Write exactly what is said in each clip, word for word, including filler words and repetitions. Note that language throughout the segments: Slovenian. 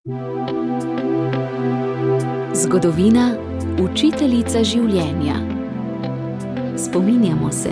Zgodovina, učiteljica življenja. Spominjamo se.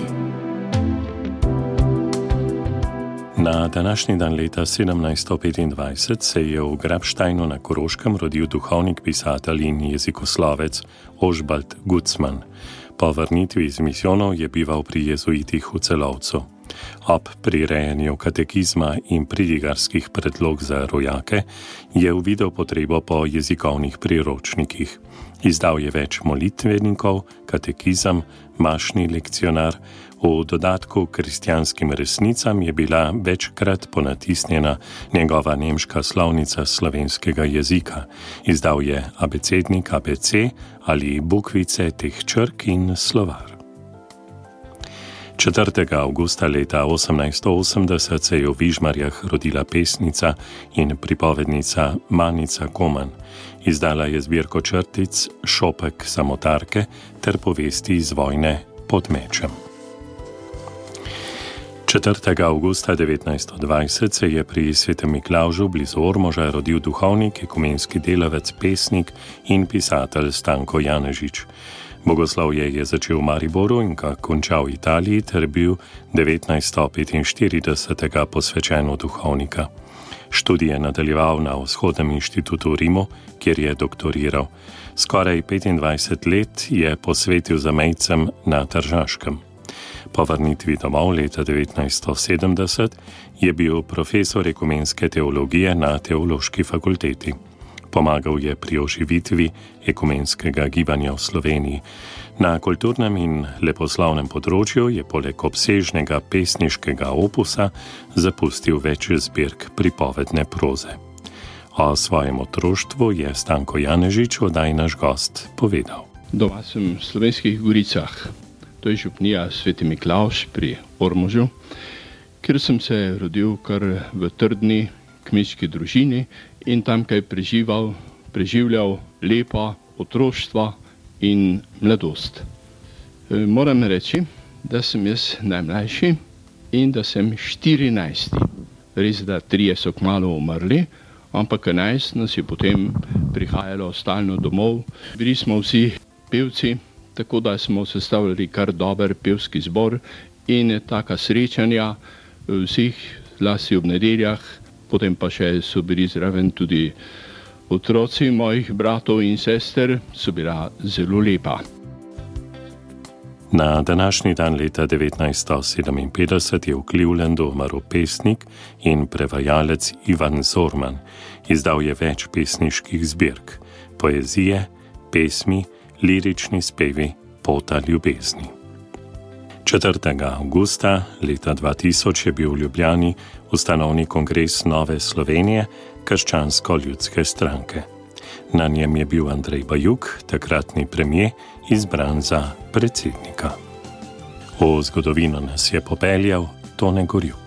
Na današnji dan leta sedemnajststo petindvajset se je v Grabsteinu na Koroškem rodil duhovnik, pisatelj in jezikoslovec Ožbalt Gucman. Po vrnitvi iz misijonov je bival pri jezuitih v Celovcu. Ob prirejanju katekizma in pridigarskih predlog za rojake je uvidel potrebo po jezikovnih priročnikih. Izdal je več molitvenikov, katekizem, mašni lekcionar. V dodatku k kristjanskim resnicam je bila večkrat ponatisnjena njegova nemška slovnica slovenskega jezika. Izdal je abecednik A B C ali bukvice teh črk in slovar. četrtega avgusta leta osemnajststo osemdeset se je v Vižmarjah rodila pesnica in pripovednica Manica Koman. Izdala je zbirko črtic Šopek samotarke ter povesti iz vojne Pod mečem. četrtega avgusta devetnajststo dvajset se je pri Svetem Miklavžu blizu Ormoža rodil duhovnik, ekumenski delavec, pesnik in pisatelj Stanko Janežič. Bogoslovje je začel v Mariboru in ga končal v Italiji ter bil devetnajststo petinštirideset posvečen v duhovnika. Študije nadaljeval na Vzhodnem inštitutu v Rimu, kjer je doktoriral. Skoraj petindvajset let je posvetil zamejcem na Tržaškem. Po vrnitvi domov leta devetnajststo sedemdeset je bil profesor ekumenske teologije na Teološki fakulteti. Pomagal je pri oživitvi ekumenskega gibanja v Sloveniji. Na kulturnem in leposlovnem področju je poleg obsežnega pesniškega opusa zapustil več zbirk pripovedne proze. O svojem otroštvu je Stanko Janežič, oddaji Naš gost, povedal. Doma sem v Slovenskih Goricah. To je župnija Sveti Miklavž pri Ormožu, kjer sem se rodil kar v trdni kmečki družini in tamkaj prežival, preživljal lepa otroštva in mladost. E, moram reči, da sem jaz najmlajši in da sem štirinajsti. Res, da trije so kmalu umrli, ampak enajst nas je potem prihajalo stalno domov. Bili smo vsi pevci, tako da smo sestavljali kar dober pevski zbor in taka srečanja vseh, zlasti ob nedeljah, potem pa še so bili zraven tudi otroci mojih bratov in sester, so bila zelo lepa. Na današnji dan leta devetnajststo sedeminpetdeset je v Clevelandu umrl pesnik in prevajalec Ivan Zorman. Izdal je več pesniških zbirk, poezije, pesmi, lirični spevi, Pota ljubezni. četrtega avgusta leta dva tisoč je bil v Ljubljani ustanovni kongres Nove Slovenije, krščansko-ljudske stranke. Na njem je bil Andrej Bajuk, takratni premier, izbran za predsednika. V zgodovino nas je popeljal Tone Gorjup.